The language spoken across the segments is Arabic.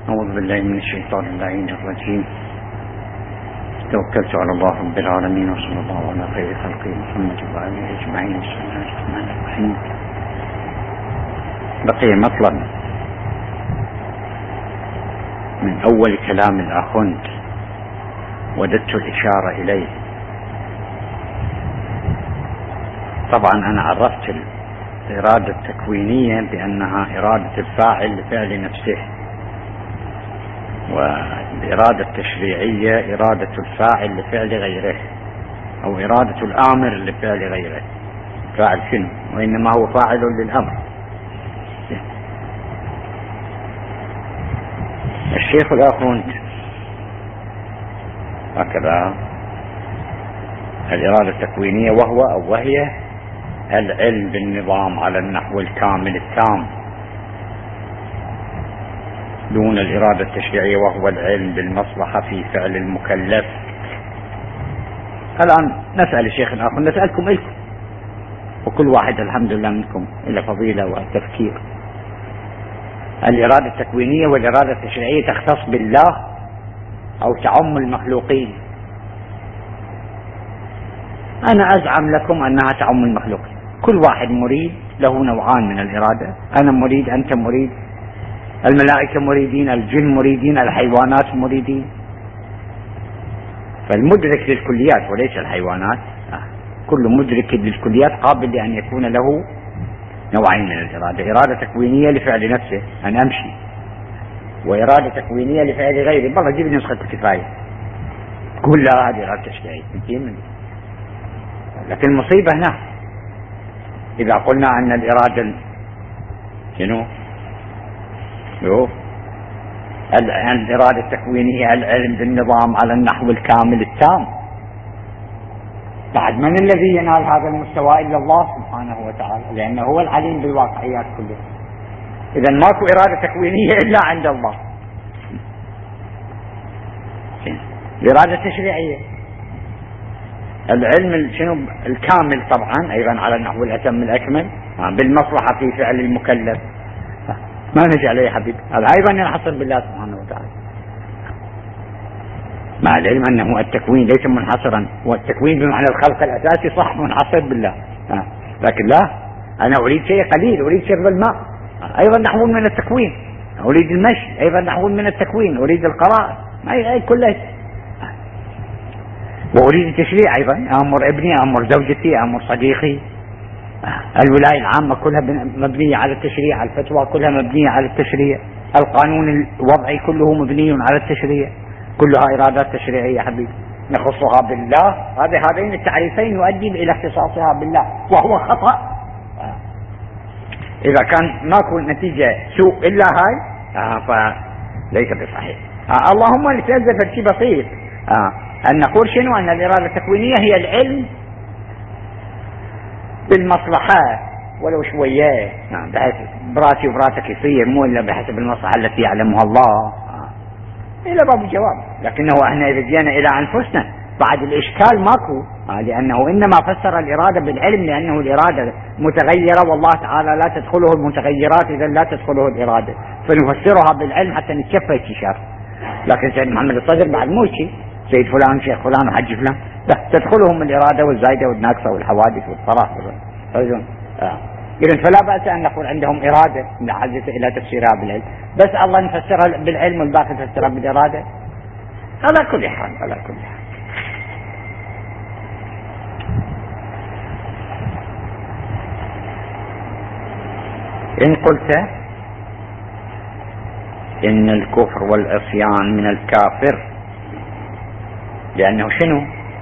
أعوذ بالله من الشيطان اللعين الرجيم. توكلت على الله رب العالمين وصلى الله على خير خلقه محمد وآله أجمعين. بسم الله الرحمن الرحيم. بقي مطلب من أول كلام الآخوند وددت الإشارة إليه. طبعا أنا عرفت الإرادة التكوينية بأنها إرادة الفاعل لفعل نفسه، والإرادة التشريعية إرادة الفاعل لفعل غيره، أو إرادة الآمر لفعل غيره. فاعل شنو؟ وإنما هو فاعل للأمر. الشيخ الآخوند هكذا الإرادة التكوينية وهي العلم بالنظام على النحو الكامل التام، دون الإرادة التشريعية وهو العلم بالمصلحة في فعل المكلف. الآن نسأل الشيخ الآخوند، نسألكم إلكم، وكل واحد الحمد لله منكم إلى فضيلة وتفكير. الإرادة التكوينية والإرادة التشريعية تختص بالله أو تعم المخلوقين؟ أنا أزعم لكم أنها تعم المخلوقين. كل واحد مريد، له نوعان من الإرادة. أنا مريد، أنت مريد، الملائكة مريدين، الجن مريدين، الحيوانات مريدين. فالمدرك للكليات وليس الحيوانات، كل مدرك للكليات قابل لأن يكون له نوعين من الإرادة: إرادة تكوينية لفعل نفسه أن أمشي، وإرادة تكوينية لفعل غيري. والله جيب نسخة الكفاية تقول لا هذه إرادة تشريعية. لكن المصيبة هنا إذا قلنا أن الإرادة شنو؟ الإرادة التكوينية العلم بالنظام على النحو الكامل التام. بعد من الذي ينال هذا المستوى إلا الله سبحانه وتعالى، لأنه هو العليم بالواقعيات كلها. إذا ماكو إرادة تكوينية إلا عند الله. الإرادة التشريعية العلم شنو الكامل طبعا أيضا على النحو الأتم الأكمل بالمصلحة في فعل المكلف. ما نجعل يا حبيبي، هذا أيضا ينحصر بالله سبحانه وتعالى، مع العلم أنه التكوين ليس منحصرا، والتكوين بمعنى الخلق الأساسي صح منحصر بالله، لكن لا، أنا أريد شيء قليل، أريد شرب الماء أيضا نحو من التكوين، أريد المشي أيضا نحو من التكوين، أريد القراءة أي كله، وأريد التشريع أيضا، أمر ابني، أمر زوجتي، أمر صديقي. الولاية العامة كلها مبنية على التشريع، الفتوى كلها مبنية على التشريع، القانون الوضعي كله مبني على التشريع، كلها إرادات تشريعية حبيبي نخصها بالله. هذين التعريفين يؤدي إلى اختصاصها بالله، وهو خطأ. إذا كان ماكو نتيجة سوء إلا هاي فليس بصحيح. اللهم نتنزل شيء بسيط، أن نقول شنو؟ أن الإرادة التكوينية هي العلم بالمصلحة ولو شوية، بحيث براتي وبراتك يصير، مو إلا بحسب المصلحة التي يعلمها الله. إلى باب الجواب. لكنه احنا إذا جينا إلى أنفسنا بعد الإشكال ماكو، لأنه إنما فسر الإرادة بالعلم لأنه الإرادة متغيرة، والله تعالى لا تدخله المتغيرات، إذا لا تدخله الإرادة، فنفسرها بالعلم حتى نتشفى الشر. لكن سيد محمد الصدر بعد مو شيء، سيد فلان شيخ فلان وحج فلان، لا، تدخلهم الإرادة والزايدة والناقصة والحوادث والصلاح. إذن فلا بأس أن نقول عندهم إرادة نحاجة إلى تفسيرها بالعلم، بس الله نفسرها بالعلم والباقي نفسرها بالإرادة. على كل حال إن قلت إن الكفر والعصيان من الكافر، لأنه شنو؟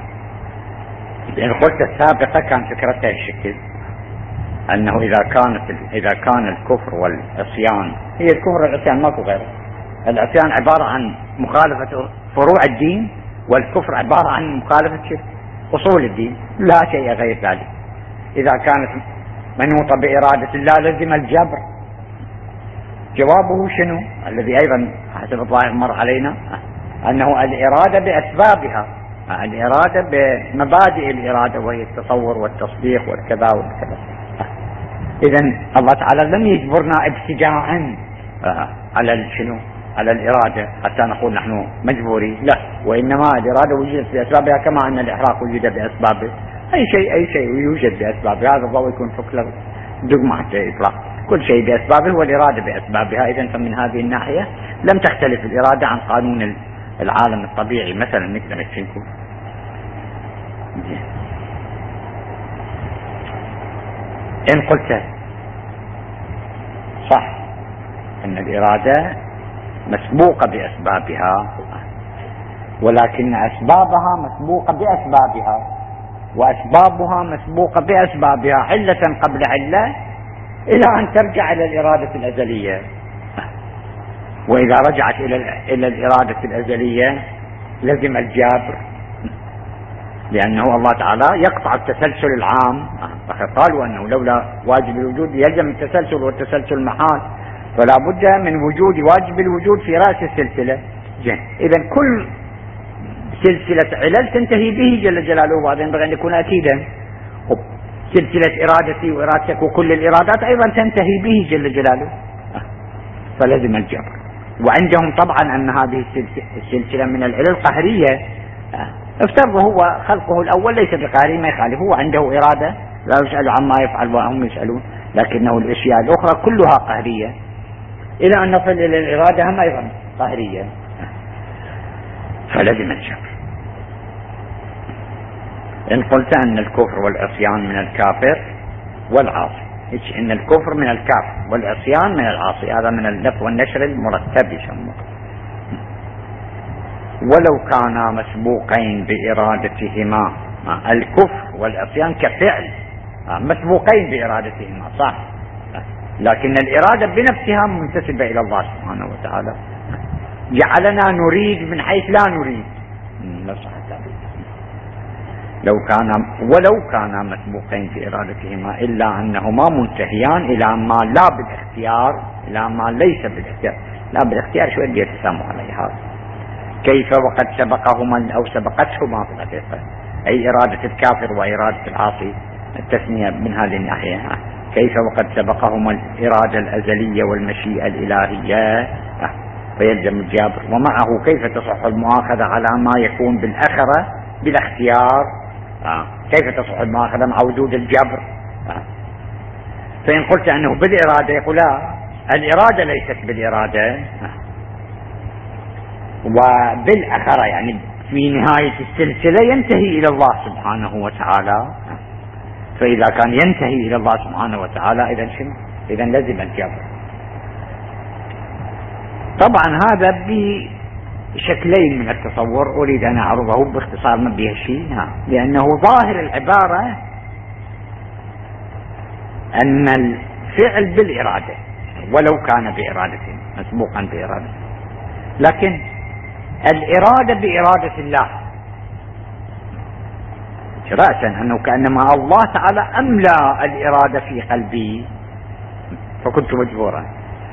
إن قلت السابقة كان فكرتها الشكل أنه إذا كان الكفر والعصيان، هي الكفر والعصيان ماكو غيره. العصيان عبارة عن مخالفة فروع الدين، والكفر عبارة عن مخالفة أصول الدين، لا شيء غير ذلك. إذا كانت منوطة بإرادة الله لزم الجبر. جوابه شنو؟ الذي أيضا حسب الظاهر مر علينا، أنه الإرادة بأسبابها، الإرادة بمبادئ الإرادة، وهي التصور والتصديق والكذا والكذا. إذن الله تعالى لم يجبرنا ابتداء على شنو؟ على الإرادة حتى نقول نحن مجبورين، لا، وإنما الإرادة وجدت بأسبابها كما أن الإحراق وجد بأسبابه. أي شيء يوجد بأسبابه، هذا الضوء يكون فكلر دقمة حتى يطلع، كل شيء بأسبابه والإرادة بأسبابها. إذن فمن هذه الناحية لم تختلف الإرادة عن قانون العالم الطبيعي مثلا نقدر نقول. إن قلت صح أن الإرادة مسبوقة بأسبابها، ولكن أسبابها مسبوقة بأسبابها، وأسبابها مسبوقة بأسبابها علة قبل علة إلى أن ترجع إلى الإرادة الأزلية. وإذا رجعت إلى الإرادة الأزلية لزم الجبر، لأنه الله تعالى يقطع التسلسل العام. قالوا أنه لولا واجب الوجود يلزم التسلسل، والتسلسل محال، فلا بد من وجود واجب الوجود في رأس السلسلة. إذن كل سلسلة علل تنتهي به جل جلاله، وهذا ينبغي أن يكون أكيدا. سلسلة إرادتي وإرادتك وكل الإرادات أيضا تنتهي به جل جلاله، فلزم الجبر. وعندهم طبعا أن هذه السلسلة من العلل قهرية، افترضوا هو خلقه الأول ليس بقهري، ما يخالف، هو عنده إرادة لا يسأل عما يفعل وهم يسألون، لكنه الأشياء الأخرى كلها قهرية، إلى أن نصل إلى الإرادة هم أيضا قهرية، فلزم الجبر. إن قلت أن الكفر والعصيان من الكافر والعاصي، إن الكفر من الكافر والعصيان من العاصي، هذا من اللف والنشر المرتب يسموه. ولو كانا مسبوقين بإرادتهما، الكفر والعصيان كفعل مسبوقين بإرادتهما صح، لكن الإرادة بنفسها منتسبة إلى الله سبحانه وتعالى، جعلنا نريد من حيث لا نريد. ولو كانا مسبوقين بإرادتهما إلا أنهما منتهيان إلى ما لا بالاختيار، إلى ما ليس بالاختيار. لا بالاختيار شو اللي يتسامح عليه هذا؟ كيف وقد سبقهما أو سبقتهما في الحقيقة، أي إرادة الكافر وإرادة العاصي، التثنية من هذه الناحية. كيف وقد سبقهما الإرادة الأزلية والمشيئة الإلهية، فيلزم الجبر. ومعه كيف تصح المؤاخذة على ما يكون بالآخرة بلا اختيار، كيف تصح المؤاخذة مع وجود الجبر؟ فإن قلت أنه بالإرادة يقول لا، الإرادة ليست بالإرادة، وبالآخرة يعني في نهاية السلسلة ينتهي إلى الله سبحانه وتعالى. فإذا كان ينتهي إلى الله سبحانه وتعالى إذن شنو؟ إذن لزم الجبر. طبعا هذا بشكلين من التصور أريد أن أعرضه باختصار، ما به شيء، لأنه ظاهر العبارة أن الفعل بالإرادة ولو كان بإرادة مسبوقا بإرادة، لكن الإرادة بإرادة الله رأسا، أنه كأنما الله تعالى أملأ الإرادة في قلبي فكنت مجبورا.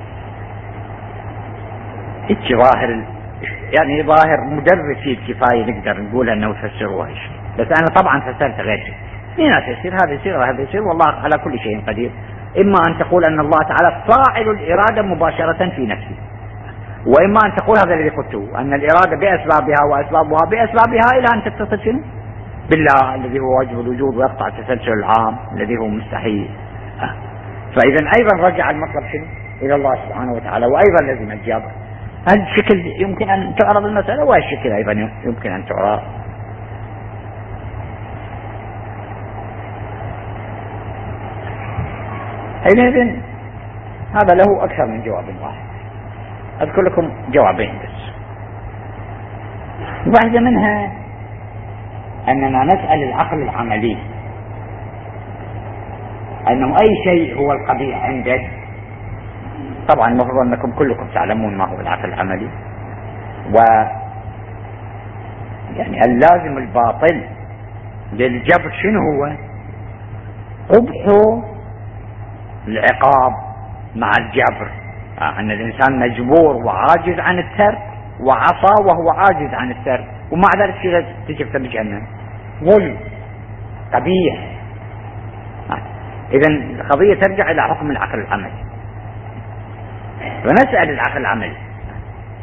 ظاهر يعني ظاهر مدرسي الكفاية نقدر نقول أنه تفسروها، بس أنا طبعا فسرت غير شيء. هنا يصير هذا يصير وهذا يصير، والله على كل شيء قدير. إما أن تقول أن الله تعالى فاعل الإرادة مباشرة في نفسه، وإما أن تقول هذا الذي قلته، أن الإرادة بأسبابها وأسبابها بأسبابها إلى أن تتصل شنو؟ بالله الذي هو واجب الوجود ويقطع التسلسل العام الذي هو مستحيل. فإذا أيضا رجع المطلب شنو؟ إلى الله سبحانه وتعالى، وأيضا لازم الجبر. هذا الشكل يمكن أن تعرض المسألة، وهالشكل أيضا يمكن أن تعرض. حينئذ هذا له أكثر من جواب واحد، أذكر لكم جوابين بس. واحدة منها أننا نسأل العقل العملي أنه أي شيء هو القبيح عندك. طبعا المفروض أنكم كلكم تعلمون ما هو العقل العملي، يعني اللازم الباطل للجبر شنو هو؟ قبح العقاب مع الجبر، أن الإنسان مجبور وعاجز عن الترك، وعصى وهو عاجز عن الترك، ومع ذلك تشفت بجهنم، ظلم قبيح. إذن القضية ترجع إلى حكم العقل العملي، فنسأل العقل العملي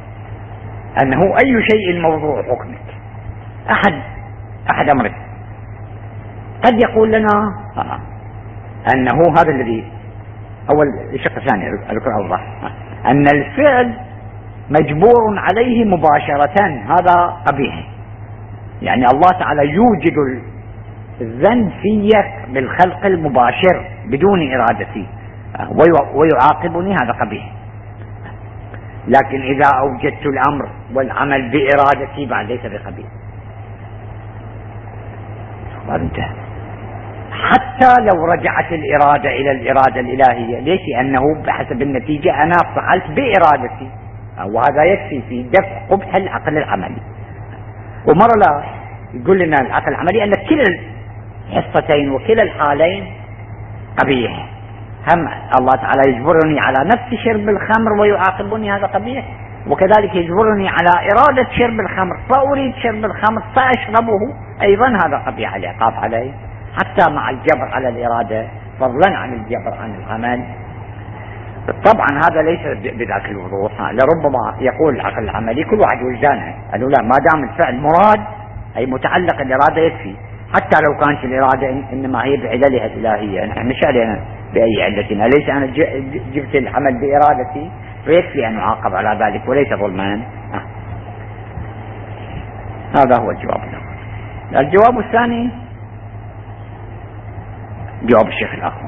أنه أي شيء موضوع حكمك. أحد أمرين، قد يقول لنا أنه هذا الذي أول الشق الثاني أذكر أوضح، أن الفعل مجبور عليه مباشرة، هذا قبيح. يعني الله تعالى يوجد الذنب فيك بالخلق المباشر بدون إرادتي ويعاقبني، هذا قبيح. لكن إذا أوجدت الأمر والعمل بإرادتي بعد ليس بقبيح. حتى لو رجعت الإرادة إلى الإرادة الإلهية، ليش؟ لأنه بحسب النتيجة أنا فعلت بإرادتي، وهذا يكفي في دفع قبح العقل العملي. ومرة لا يقول لنا العقل العملي أن كلا الحصتين وكلا الحالين قبيح. هم الله تعالى يجبرني على نفس شرب الخمر ويعاقبني، هذا قبيح، وكذلك يجبرني على إرادة شرب الخمر فأريد شرب الخمر فأشربه، أيضا هذا قبيح العقاب عليه، حتى مع الجبر على الإرادة فضلا عن الجبر عن العمل. طبعا هذا ليس بذاك الوضوح، لربما يقول العقل العملي كل واحد وجدانه، قالوا لا، ما دام الفعل مراد أي متعلق الإرادة يكفي، حتى لو كانت الإرادة إنما هي بعللها الإلهية، نحن مش علينا بأي علتنا، ليس أنا جبت العمل بإرادتي فيكفي أن أعاقب على ذلك وليس ظلما. هذا هو الجواب الأول. الجواب الثاني جواب الشيخ الأخوان،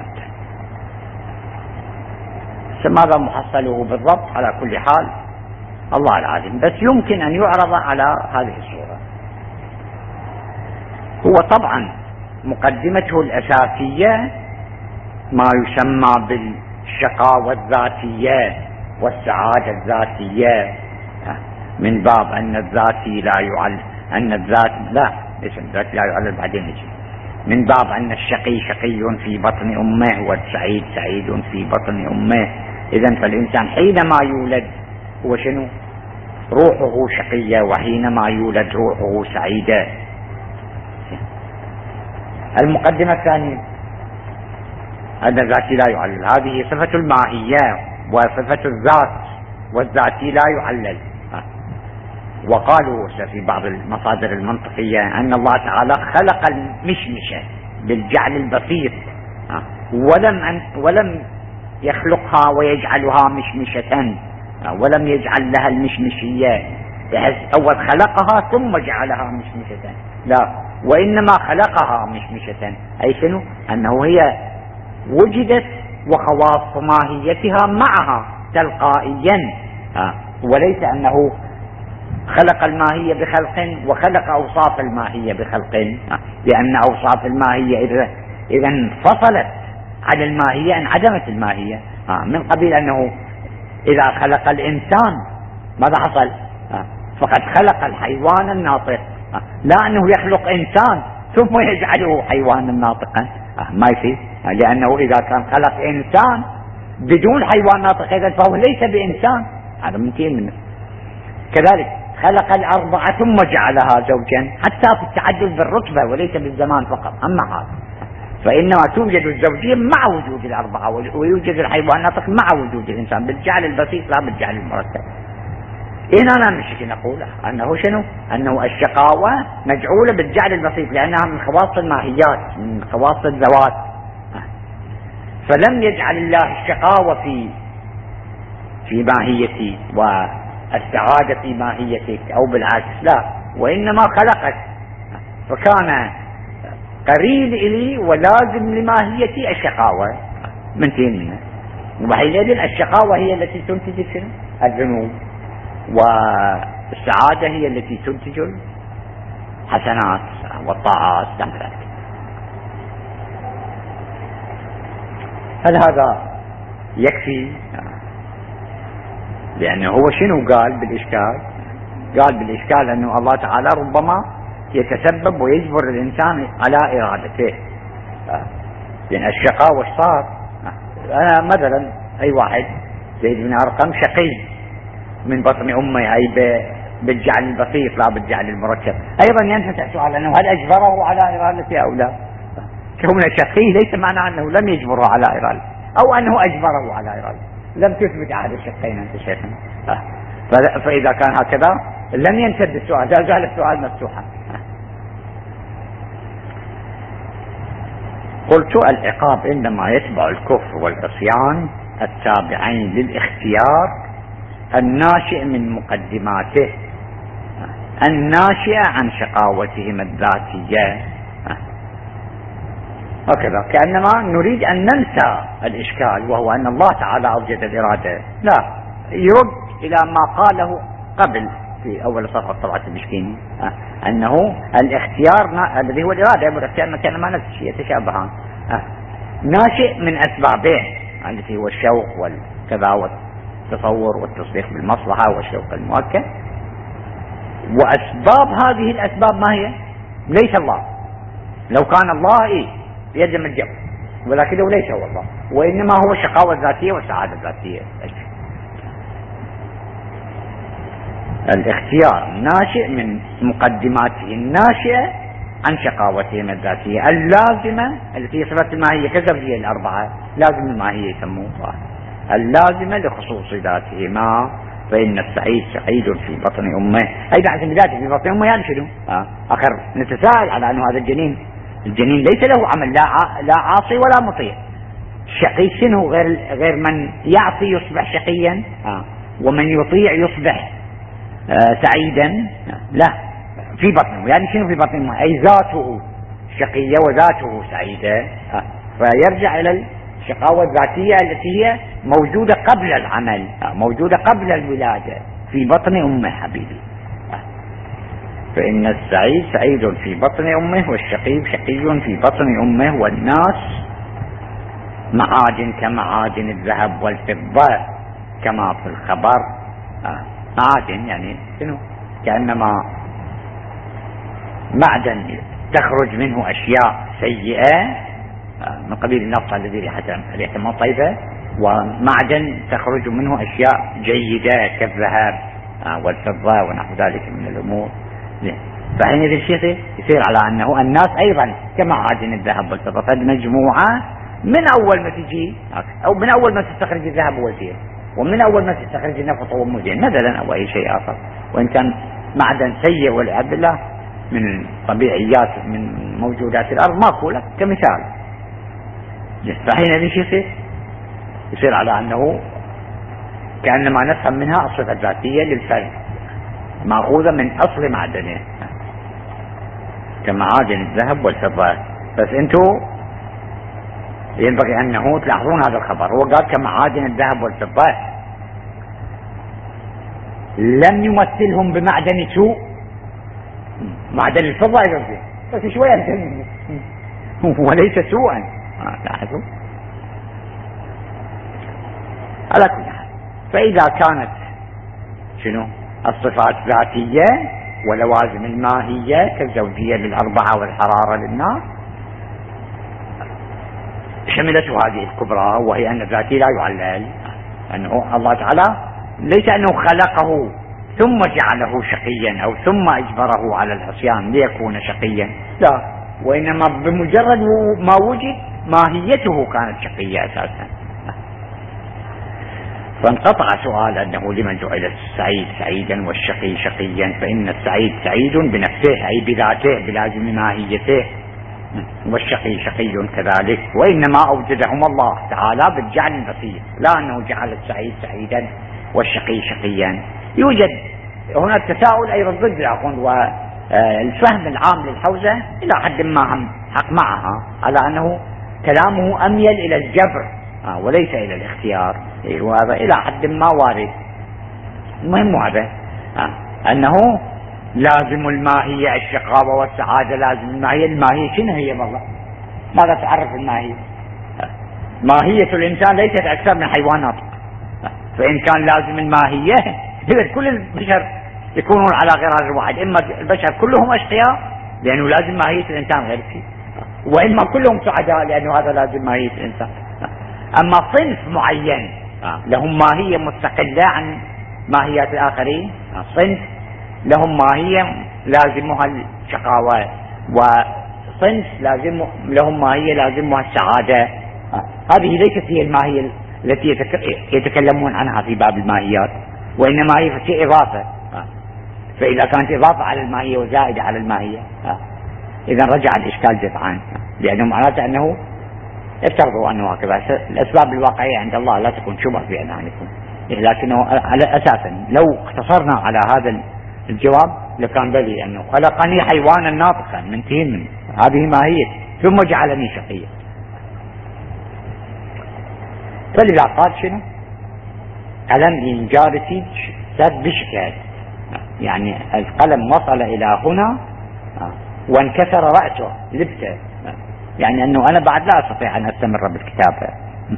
ماذا محصله بالضبط؟ على كل حال الله العالم، بس يمكن أن يعرض على هذه الصورة. هو طبعا مقدمته الأساسية ما يسمى بالشقاوة الذاتية والسعادة الذاتية، من باب أن الذاتي لا يعلل، أن الذات لا ليس الذات لا يعلل، بعدين يجي من باب أن الشقي شقي في بطن أمه والسعيد سعيد في بطن أمه. إذن فالإنسان حينما يولد هو شنو؟ روحه شقية، وحينما يولد روحه سعيدة. المقدمة الثانية أن الذاتي لا يعلل، هذه صفة الماهية وصفة الذات، والذاتي لا يعلل. وقالوا في بعض المصادر المنطقية أن الله تعالى خلق المشمشة بالجعل البسيط، ولم يخلقها ويجعلها مشمشة، ولم يجعل لها المشمشية، بحيث أول خلقها ثم جعلها مشمشة، لا، وإنما خلقها مشمشة، أي شنو؟ أنه هي وجدت وخواص ماهيتها معها تلقائيا، وليس أنه خلق الماهية بخلق وخلق أوصاف الماهية بخلق، لأن أوصاف الماهية إذا انفصلت عن الماهية انعدمت الماهية، من قبيل أنه إذا خلق الإنسان ماذا حصل؟ فقد خلق الحيوان الناطق، لا أنه يخلق إنسان ثم يجعله حيوانا ناطقا، ما يصير، لأنه إذا كان خلق إنسان بدون حيوان ناطق إذا فهو ليس بإنسان، هذا منتهي منه. كذلك خلق الأربعة ثم جعلها زوجا، حتى في التعدد بالرتبة وليس بالزمان فقط، أما هذا فإنما توجد الزوجية مع وجود الأربعة، ويوجد الحيوان الناطق مع وجود الإنسان بالجعل البسيط لا بالجعل المرتب. هنا نمشي نقول أنه شنو؟ أنه الشقاوة مجعولة بالجعل البسيط لأنها من خواص الماهيات، من خواص الذوات، فلم يجعل الله الشقاوة في ماهيتي والسعادة في ماهيتك أو بالعكس، لا، وإنما خلقك فكان قرين إلي ولازم لماهيتي الشقاوة، منتين منها، وحينئذ الشقاوة هي التي تنتج الذنوب، والسعادة هي التي تنتج الحسنات والطاعات. هل هذا يكفي؟ لأنه هو شنو قال بالإشكال؟ قال بالإشكال أنه الله تعالى ربما يتسبب ويجبر الإنسان على إرادته، لأن الشقاء وش صار؟ أنا مثلا أي واحد زيد بن أرقم شقي من بطن أمه، أي بالجعل البسيط لا بالجعل المركب، أيضا ينفتح سؤال أنه هل أجبره على إرادته أو لا؟ كونه شقي ليس معنى أنه لم يجبره على إرادته أو أنه أجبره على إرادته، لم تثبت أحد الشقين أنت شيخنا. فإذا كان هكذا لم ينسد السؤال، لا زال السؤال مفتوحا. قلت العقاب إنما يتبع الكفر والعصيان التابعين للاختيار الناشئ من مقدماته الناشئة عن شقاوتهم الذاتية. هكذا كأنما نريد أن ننسى الإشكال، وهو أن الله تعالى أوجد الإرادة، لا، يرد إلى ما قاله قبل في أول صفحة طبعة المشكين، أنه الاختيار الذي هو الإرادة والاختيار كأنما نفس الشيء يتشابهان، ناشئ من أسبابه التي هو الشوق والكذا والتصور والتصديق بالمصلحة والشوق المؤكد. وأسباب هذه الأسباب ما هي؟ ليس الله. لو كان الله يلزم الجو، ولكنه ليس هو الله، وإنما هو الشقاوة الذاتية والسعادة الذاتية. الاختيار ناشئ من مقدماته الناشئة عن شقاوتهم الذاتية اللازمة التي صفة الماهية كالزوجية الأربعة، لازم الماهية يسموها اللازمة لخصوص ذاتهما. فإن السعيد سعيد في بطن أمه، أي بعد ذاته في بطن أمه، يعني شنو؟ آخر نتساءل على أنه هذا الجنين ليس له عمل، لا عاصي ولا مطيع. الشقي شنو غير من يعصي يصبح شقيا، ومن يطيع يصبح سعيدا؟ لا، في بطنه، يعني شنو في بطنه؟ أي ذاته شقية وذاته سعيدة. فيرجع إلى الشقاوة الذاتية التي هي موجودة قبل العمل، موجودة قبل الولادة في بطن أمه حبيبي. فإن السعيد سعيد في بطن أمه والشقي شقي في بطن أمه. والناس معادن كمعادن الذهب والفضة كما في الخبر. معادن يعني شنو؟ كأنما معدن تخرج منه أشياء سيئة من قبيل النفط الذي ريحته طيبة، ومعدن تخرج منه أشياء جيدة كالذهب والفضة ونحو ذلك من الأمور. فحينئذ الشيء يصير على أنه الناس أيضا كمعادن الذهب والفضة، مجموعة من أول ما تجي أو من أول ما تستخرج الذهب والفضة، ومن أول ما تستخرج النفط والمزين مثلا أو أي شيء آخر، وإن كان معدن سيء والعياذ بالله من طبيعيات من موجودات الأرض ماكو لك كمثال. فحينئذ يصير على أنه كأنما نفهم منها الصفة الذاتية للفرد مأخوذة من أصل معدنه كمعادن الذهب والفضة. بس أنتم ينبغي أنه تلاحظون هذا الخبر، هو قال كمعادن الذهب والفضة، لم يمثلهم بمعدن سوء. معدن الفضة يقصد بس شوية وليس سوءا. لاحظوا على كل حال. فإذا كانت شنو الصفات ذاتية ولوازم الماهية كالزوجية للأربعة والحرارة للنار، شملته هذه الكبرى، وهي أن الذاتي لا يعلل، أنه الله تعالى ليس أنه خلقه ثم جعله شقيا أو ثم أجبره على العصيان ليكون شقيا، لا، وإنما بمجرد ما وجد ماهيته كانت شقية أساسا. فانقطع سؤال أنه لمن جعل السعيد سعيدا والشقي شقيا، فإن السعيد سعيد بنفسه أي بذاته بلازم ماهيته، والشقي شقي كذلك، وإنما أوجدهما الله تعالى بالجعل البسيط، لا أنه جعل السعيد سعيدا والشقي شقيا. يوجد هنا التساؤل أيضا ضد العقل، والفهم العام للحوزة إلى حد ما هم حق معها على أنه كلامه أميل إلى الجبر وليس إلى الاختيار، وهذا إلى حد ما وارد. المهم هذا أنه لازم الماهية الشقاوة والسعادة، لازم الماهية شنو هي والله؟ ماذا تعرف الماهية؟ ماهية الإنسان ليست أكثر من حيوانات، فإن كان لازم الماهية إذا كل البشر يكونون على غرار واحد، إما البشر كلهم أشقياء لأنه لازم ماهية الإنسان غير شيء، وإما كلهم سعداء لأنه هذا لازم ماهية الإنسان. أما صنف معين لهم ماهية مستقلة عن ماهيات الآخرين، صنف لهم ماهية لازمها الشقاوة، وصنف لهم ماهية لازمها السعادة. هذه ليست هي الماهية التي يتكلمون عنها في باب الماهيات، وإنما هي شيء إضافة. فإذا كانت إضافة على الماهية وزائدة على الماهية إذا رجع الإشكال جزعان، لأنه معناته أنه افترضوا أنه هكذا. الأسباب الواقعية عند الله لا تكون شبه في أذهانكم، لكنه على أساسا لو اقتصرنا على هذا الجواب لكان بلي أنه خلقني حيوانا ناطقا منتهي من هذه ماهية ثم جعلني شقيا. فلذا قال شنو؟ قلم إنجارتي سد بشكل، يعني القلم وصل إلى هنا وانكسر رأسه لبته، يعني أنه أنا بعد لا أستطيع أن أستمر بالكتابة.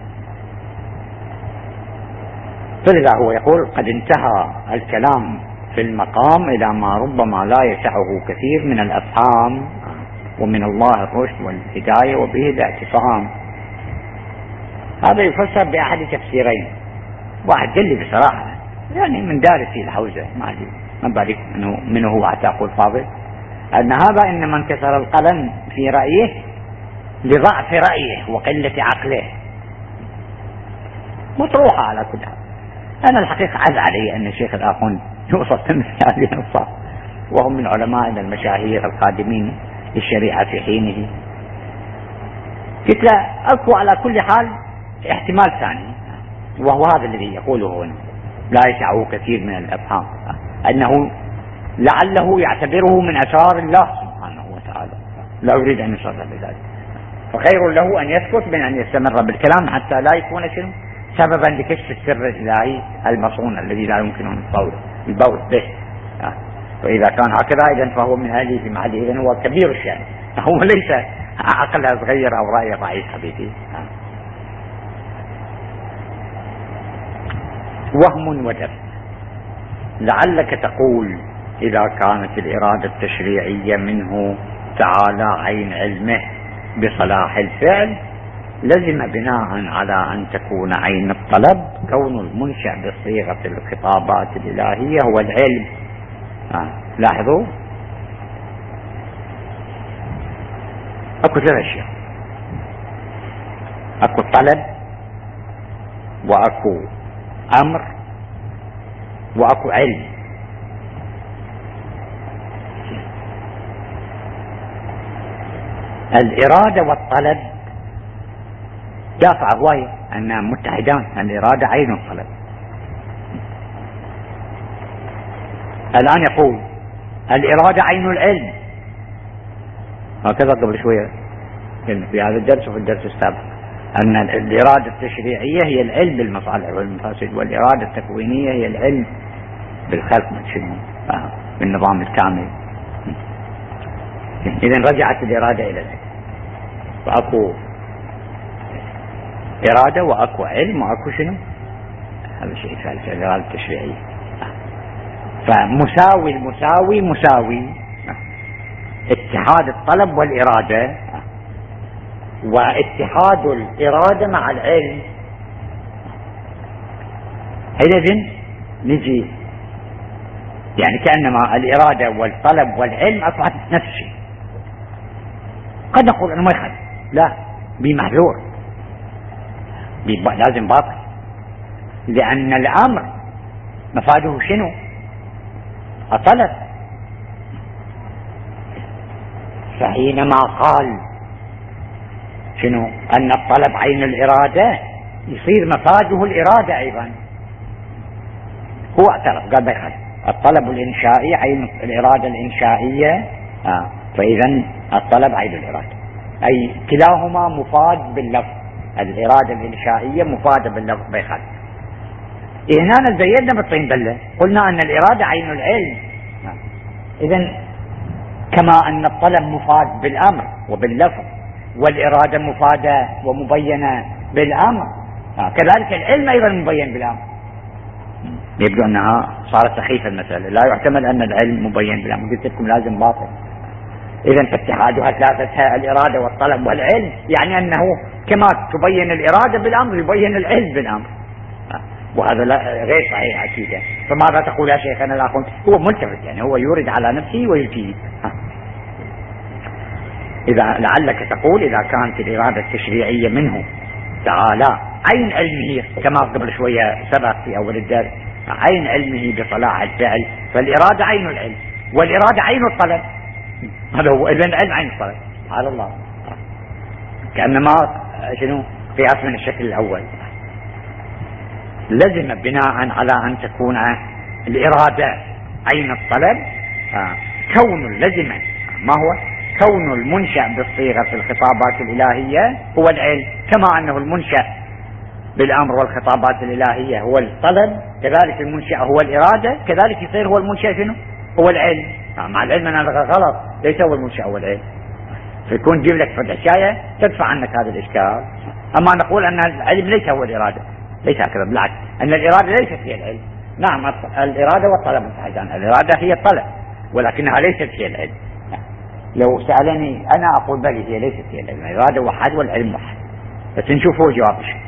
فلذا هو يقول قد انتهى الكلام في المقام إلى ما ربما لا يسعه كثير من الأفهام، ومن الله الرشد والهداية وبه الاعتصام. هذا يفسر بأحد تفسيرين، واحد قال لي بصراحة يعني من دارسي الحوزة ما أدري ما بالك منه هو حتى أقول فاضل، أن هذا إنما انكسر القلم في رأيه لضعف رأيه وقلة عقله، مطروحة على كل حال. أنا الحقيقة عز علي أن الشيخ الآخوند يوصف مثل هذه النصات، وهم من علمائنا المشاهير القادمين للشريعة في حينه. قلت له أكو على كل حال احتمال ثاني، وهو هذا الذي يقوله هنا لا يسعه كثير من الأفهام، أنه لعله يعتبره من أسرار الله سبحانه وتعالى، لا يريد أن يصرح بذلك، فخير له أن يسكت من أن يستمر بالكلام حتى لا يكون شنو سببا لكشف السر الإلهي المصون الذي لا يمكن أن البول به. فإذا كان هكذا إذن فهو من أهله في محله، إذن هو كبير الشأن، هو ليس عقلها صغير أو رأي ضعيف حبيبي. وهم ودب، لعلك تقول إذا كانت الإرادة التشريعية منه تعالى عين علمه بصلاح الفعل لزم بناء على أن تكون عين الطلب كون المنشأ بصيغة الخطابات الإلهية هو العلم. لاحظوا أكو ثلاث أشياء، أكو الطلب وأكو أمر وأكو علم. الإرادة والطلب دافع هواية أنها متحدان، الإرادة عين الطلب. الآن يقول الإرادة عين العلم، هكذا قبل شوية في هذا الدرس وفي الدرس السابق أن الإرادة التشريعية هي العلم بالمصالح والمفاسد، والإرادة التكوينية هي العلم بالخلق من شنو بالنظام الكامل. إذن رجعت الإرادة إلى العلم، فأكو إرادة وأكو علم وأكو شنو هذا شيء ثالث، الإرادة التشريعية. فمساوي المساوي مساوي، اتحاد الطلب والإرادة واتحاد الإرادة مع العلم. حينئذ نجي يعني كأنما الإرادة والطلب والعلم أصبحت نفس الشيء. قد نقول أنه ما يخالف، لا بمحذور لازم باطل، لأن الأمر مفاده شنو الطلب. فحينما قال شنو أن الطلب عين الإرادة يصير مفاده الإرادة أيضا. هو اعترف قال بيخالف الطلب الإنشائي عين الإرادة الإنشائية، فإذا الطلب عين الإرادة، أي كلاهما مفاد باللفظ، الإرادة الإنشائية مفادة باللفظ بيخالف. هنا زيدنا بالطين بلة، قلنا أن الإرادة عين العلم، إذن كما أن الطلب مفاد بالأمر وباللفظ والإرادة مفادة ومبينة بالأمر، كذلك العلم أيضا مبين بالأمر. يبدو أنها صارت سخيفة المسألة، لا يحتمل أن العلم مبين بالأمر، قلت لكم لازم باطل. إذن فاتحادها ثلاثتها الإرادة والطلب والعلم، يعني أنه كما تبين الإرادة بالأمر يبين العلم بالأمر، وهذا غير صحيح أكيد. فماذا تقول يا شيخنا الآخر؟ هو ملتفت، يعني هو يورد على نفسه ويجيب. إذا لعلك تقول إذا كانت الإرادة التشريعية منه تعالى عين علمه كما قبل شوية سبق في أول الدرس عين علمه بصلاح الفعل، فالإرادة عين العلم والإرادة عين الطلب. هذا هو، إذن العلم عين الطلب. سبحان الله، كأنما شنو قياس من الشكل الأول. لزم بناء على أن تكون الإرادة عين الطلب كون لزم ما هو كون المنشأ بالصيغة في الخطابات الإلهية هو العلم، كما أنه المنشأ بالأمر والخطابات الإلهية هو الطلب، كذلك المنشأ هو الإرادة، كذلك يصير هو المنشأ شنو؟ هو العلم. مع العلم أن هذا غلط، ليس هو المنشأ هو العلم. فيكون جيب لك فتح شاية تدفع عنك هذا الإشكال. أما نقول أن العلم ليس هو الإرادة، ليس هكذا، بالعكس، أن الإرادة ليست هي العلم. نعم الإرادة والطلب متحدان، الإرادة هي الطلب ولكنها ليست هي العلم. لو سألني أنا أقول بل هي ليست هي العلم، الإرادة واحد والعلم واحد، بس نشوفه جواب الشيء.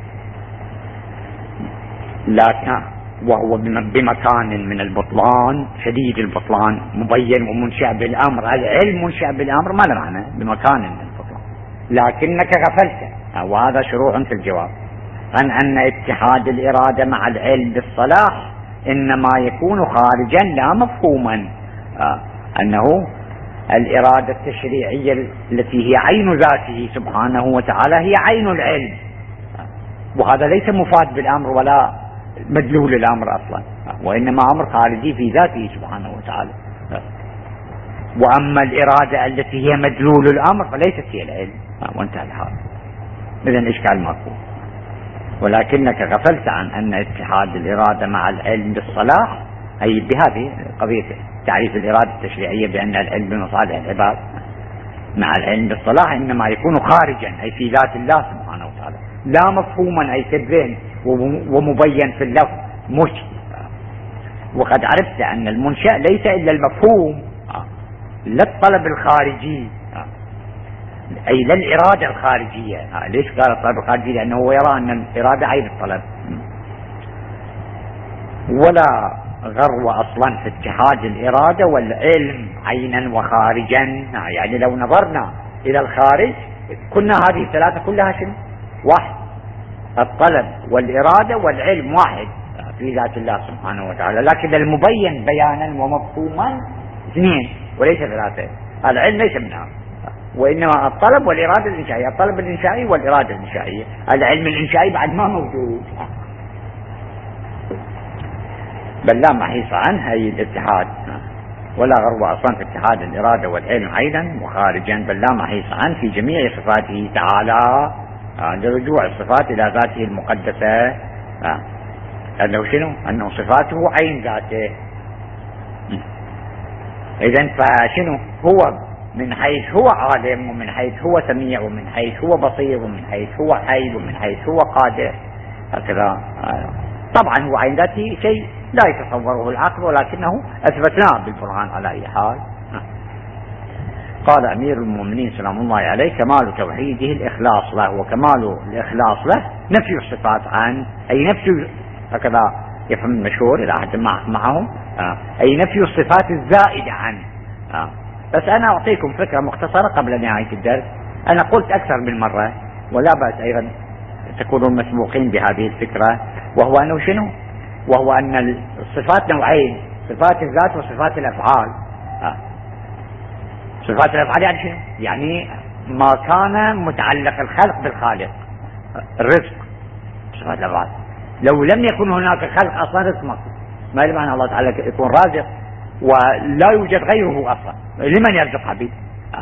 لكن وهو بمكان من البطلان شديد البطلان مبين ومنشأ بالأمر، العلم منشأ بالأمر ما له معنى بمكان من البطلان، لكنك غفلت، وهذا شروع في الجواب، عن أن اتحاد الإرادة مع العلم بالصلاح إنما يكون خارجا لا مفهوما، أنه الإرادة التشريعية التي هي عين ذاته سبحانه وتعالى هي عين العلم، وهذا ليس مفاد بالأمر ولا مدلول الأمر أصلا، وإنما أمر خارجي في ذاته سبحانه وتعالى. وأما الإرادة التي هي مدلول الأمر فليست هي العلم، وانتهى الحال. إذن إشكال ماكو، ولكنك غفلت عن أن اتحاد الإرادة مع العلم بالصلاح، أي بهذه قضية تعريف الإرادة التشريعية بأن العلم بمصالح العباد مع العلم بالصلاح إنما يكون خارجا أي في ذات الله سبحانه وتعالى، لا مفهوما أي في الذهن ومبين في اللفظ مش. وقد عرفت أن المنشأ ليس إلا المفهوم، لا الطلب الخارجي، أي لا الإرادة الخارجية. ليش قال الطلب الخارجي؟ لأنه هو يرى أن الإرادة عين الطلب. ولا غرو أصلا في اتحاد الإرادة والعلم عينا وخارجا، يعني لو نظرنا إلى الخارج كنا هذه الثلاثة كلها شنو؟ واحد، الطلب والإرادة والعلم واحد في ذات الله سبحانه وتعالى، لكن المبين بيانا ومفهوما اثنين وليس ثلاثة. العلم ليس منها، وإنما الطلب والإرادة الإنشائية، الطلب الإنشائي والإرادة الإنشائية، العلم الإنشائي بعد ما موجود. بل لا محيص عنه أي الاتحاد، ولا غرو أصلا في اتحاد الإرادة والعلم عينا وخارجا، بل لا محيص عنه في جميع صفاته تعالى، لرجوع الصفات إلى ذاته المقدسة، أنه شنو؟ أنه صفاته عين ذاته. إذن فشنو هو؟ من حيث هو عالم، ومن حيث هو سميع، ومن حيث هو بصير، ومن حيث هو حي، ومن حيث هو قادر، هكذا. طبعا هو عين ذاته شيء لا يتصوره العقل، ولكنه أثبتناه بالبرهان على أي حال. قال أمير المؤمنين سلام الله عليه: كمال توحيده الإخلاص له، وكمال الإخلاص له نفي الصفات عنه، أي نفي، هكذا يفهم المشهور إلى أحد معهم، أي نفي الصفات الزائدة عنه. بس أنا أعطيكم فكرة مختصرة قبل نهاية الدرس. أنا قلت أكثر من مرة ولا بأس أيضا تكونوا مسبوقين بهذه الفكرة، وهو أنه شنو؟ وهو أن الصفات نوعين: صفات الذات وصفات الأفعال. صفات الأفعال يعني شنو؟ يعني ما كان متعلق الخلق بالخالق، الرزق صفات الأفعال. لو لم يكن هناك خلق أصلا رزق ما يمعنى الله تعالى يكون رازق ولا يوجد غيره أصلا، لمن يرزق حبيب؟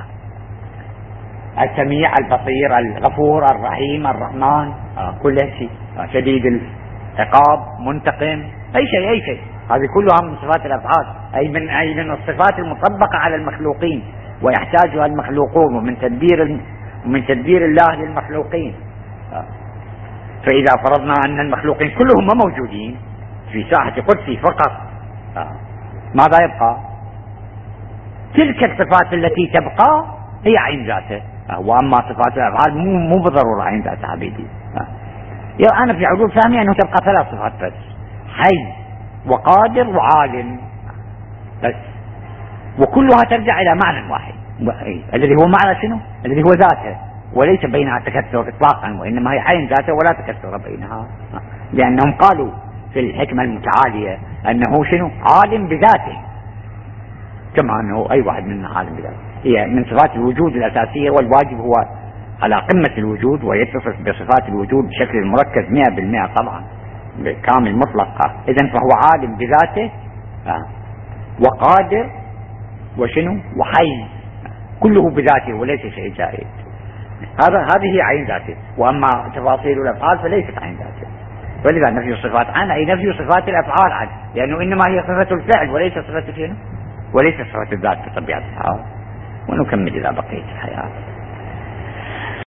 السميع البصير الغفور الرحيم الرحمن، كل شيء، شديد العقاب منتقم، أي شيء، هذه كلها من صفات الأفعال، أي من الصفات المطبقة على المخلوقين ويحتاجها المخلوقون، ومن تدبير الله للمخلوقين. فإذا فرضنا أن المخلوقين كلهم ما موجودين في ساحة قدسي فقط، ماذا يبقى؟ تلك الصفات التي تبقى هي عين ذاته، وأما صفات الأفعال مو بالضرورة عين ذاته حبيبي. أنا في حدود فهمي أنه تبقى ثلاث صفات بس: حي وقادر وعالم بس، وكلها ترجع إلى معنى واحد، الذي هو معنى شنو؟ الذي هو ذاته، وليس بينها تكثر إطلاقا، وإنما هي عين ذاته ولا تكثر بينها. لأنهم قالوا في الحكمة المتعالية أنه شنو؟ عالم بذاته، كما أنه أي واحد منا عالم بذاته. هي من صفات الوجود الأساسية، والواجب هو على قمة الوجود ويتصف بصفات الوجود بشكل مركز 100% طبعا كامل مطلق. إذن فهو عالم بذاته وقادر وشنو وحي، كله بذاته وليس شيء زائد. هذه عين ذاته، وأما تفاصيل الأفعال فليست عين ذاته. ولذا نفي الصفات عنه أي نفي صفات الأفعال عنه، لأنه إنما هي صفة الفعل وليس صفة شنو، وليس صفة الذات بطبيعة الحال. ونكمل إذا بقيت الحياة.